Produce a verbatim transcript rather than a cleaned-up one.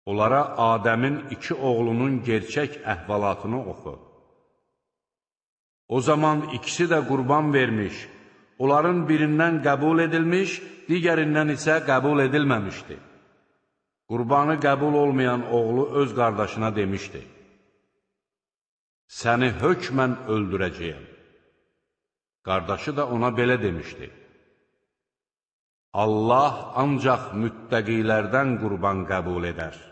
Onlara Adəmin iki oğlunun gerçək əhvalatını oxu. O zaman ikisi də qurban vermiş, onların birindən qəbul edilmiş, digərindən isə qəbul edilməmişdi. Qurbanı qəbul olmayan oğlu öz qardaşına demişdi: Səni hökmən öldürəcəyəm. Qardaşı da ona belə demişdi: Allah ancaq müttəqilərdən qurban qəbul edər.